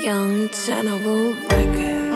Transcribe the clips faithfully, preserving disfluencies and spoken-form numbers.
Young General Records.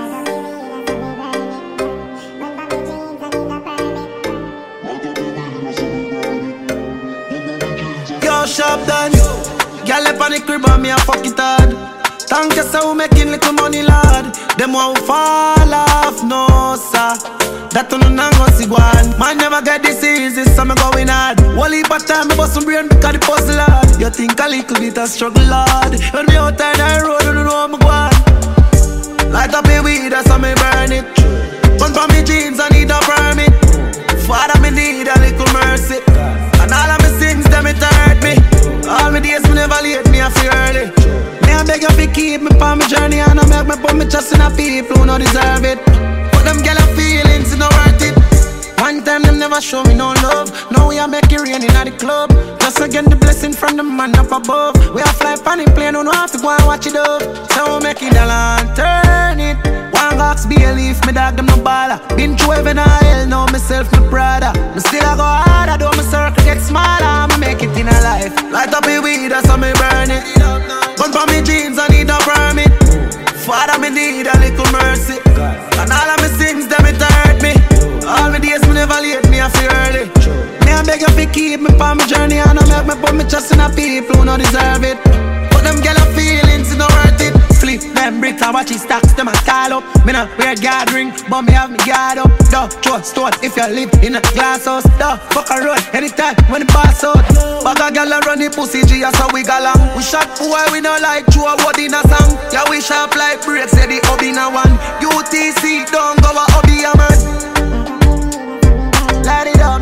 Yo, sharp done. Girl up on the crib and me a fuck it hard. Thank you so making little money, lad. Them won't fall off, no sir. That don't know go see one. Man never get this easy, so me going hard. One heap of time me bust some brain because the puzzle hard. You think a little bit of struggle hard. When me out on the road, you don't know me go on. Light up the weed, that's how me burn it. Gun for me jeans, I need a permit. Father, me need a little mercy. And all of me sins, them it hurt me. All my days, me never late, me a feel early. Me a beg you fi keep me on my journey, and I make me put me trust in a people who no deserve it. But them gyal feelings, it no worth it. One time them never show me no love. Now we are making rain in the club. Just again the blessing from the man up above. We are fly on the plane, don't have to go and watch it up. So we make it a and turn it. One box be a leaf, me dog them no baller. Been through heaven and hell, now myself my brother. Me still a go harder, though my circle get smaller. Me make it in a life. Light up the weed, that's how me burn it. Gun for me jeans, I need a permit. Father, me need a little mercy. And all of me sins, them it hurt me. All my days, me never late, me a feel early. Me a beg you fi keep me on my journey, and I make me put me trust in a people who no deserve it. But them gyal feelings, it no worth it. Flip them bricks and watch it stacks, them a tall up. Me no wear guard ring, but me have me guard up. Duh, throw stone if you live in a glass house. Duh, fuck a road anytime when the pass out. Bag a gyal a run the pussy G, so we go long. We shot boy, we no like throw a word in a song. Yeah, we sharp like breaks, say the hub in a one. U T C, don't go a hobby a man. Light it up.